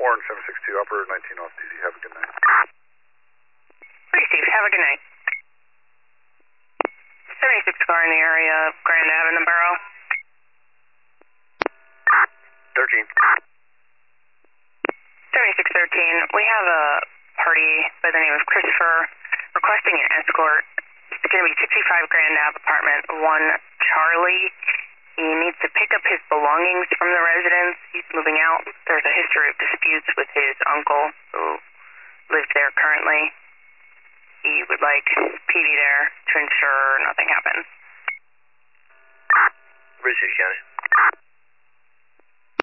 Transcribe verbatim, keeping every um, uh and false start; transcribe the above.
Warren seven six two, operator nineteen off duty. Have a good night. Okay, Steve. Have a good night. seventy-six car in the area of Grand Ave in the borough. thirteen. seventy-six thirteen. We have a party by the name of Christopher requesting an escort. It's going to be sixty-five Grand Ave apartment one Charlie. He needs to pick up his belongings from the residence. He's moving out. There's a history of disputes with his uncle who lives there currently. He would like P D there to ensure nothing happens. Bridge City County.